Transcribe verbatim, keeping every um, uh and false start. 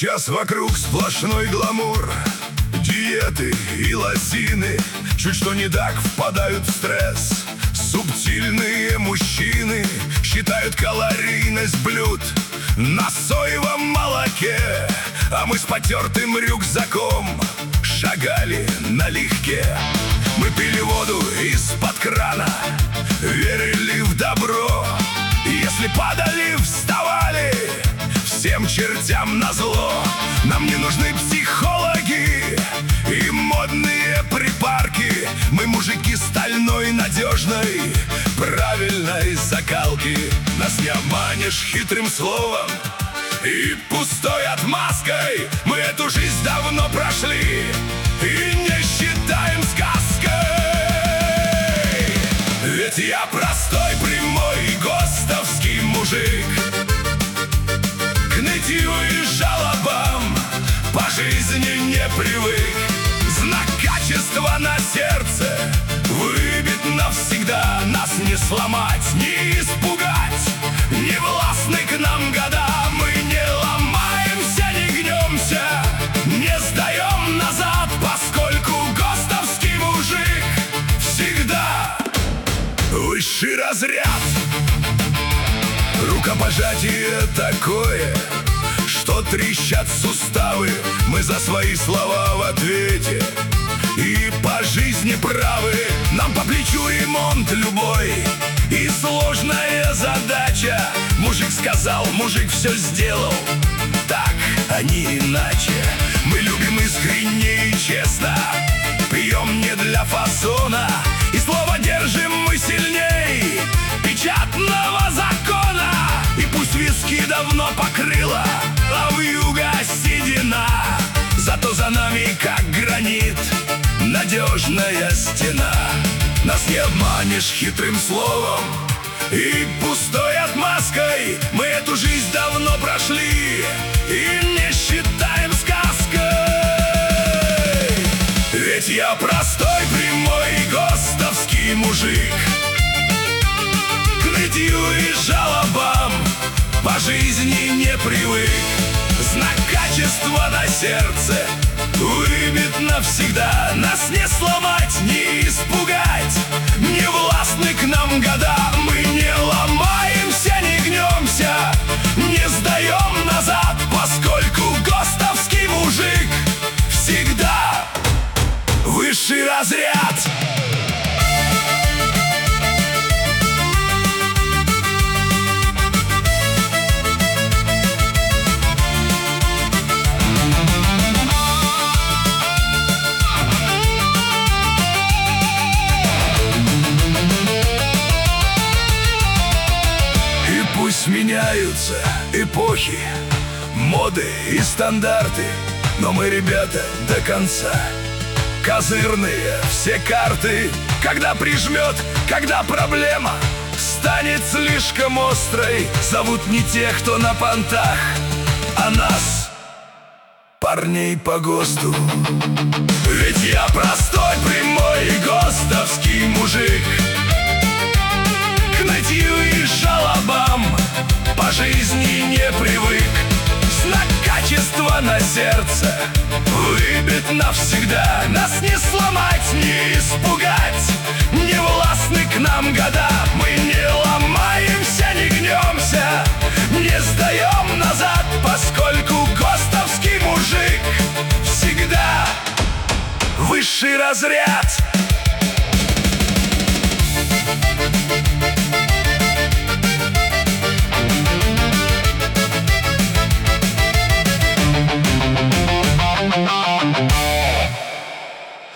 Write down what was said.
Сейчас вокруг сплошной гламур, диеты и лосины. Чуть что не так, впадают в стресс. Субтильные мужчины считают калорийность блюд на соевом молоке, а мы с потертым рюкзаком шагали налегке. Мы пили воду из-под крана, верили в добро. Если падали, вставали, всем чертям назло. Нам не нужны психологи и модные припарки. Мы мужики стальной, надежной, правильной закалки. Нас не обманешь хитрым словом и пустой отмазкой. Мы эту жизнь давно прошли и не считаем сказкой. Ведь я простой, прямой, гостовский мужик. К нытью и жалобам по жизни не привык. Знак качества на сердце выбит навсегда. Нас не сломать, не испугать, не властны к нам года. Мы не ломаемся, не гнемся, не сдаем назад, поскольку гостовский мужик всегда высший разряд. Рукопожатие такое, что трещат суставы. Мы за свои слова в ответе и по жизни правы. Нам по плечу ремонт любой и сложная задача. Мужик сказал, мужик все сделал, так, а не иначе. Мы любим искренне и честно, пьем не для фасона, и слово держим мы сильней печатного закона. И пусть виски давно покрыла, а вьюга седина, зато за нами, как гранит, надежная стена. Нас не обманешь хитрым словом и пустой отмазкой. Мы эту жизнь давно прошли и не считаем сказкой. Ведь я простой, прямой, гостовский мужик. К нытью и жалобам по жизни не привык. Знак качества на сердце выбит навсегда. Нас не сломать, не испугать, не властны к нам года. Мы не ломаемся, не гнемся, не сдаем назад, поскольку гостовский мужик всегда высший разряд. Меняются эпохи, моды и стандарты, но мы, ребята, до конца. Козырные все карты, когда прижмет, когда проблема станет слишком острой, зовут не тех, кто на понтах, а нас, парней по ГОСТу. Ведь я простой, прямой, гостовский мужик. К нытью и жалобам по жизни не привык. Знак качества на сердце выбит навсегда. Нас не сломать, не испугать, не властны к нам года. Мы не ломаемся, не гнемся, не сдаем назад, поскольку гостовский мужик всегда высший разряд.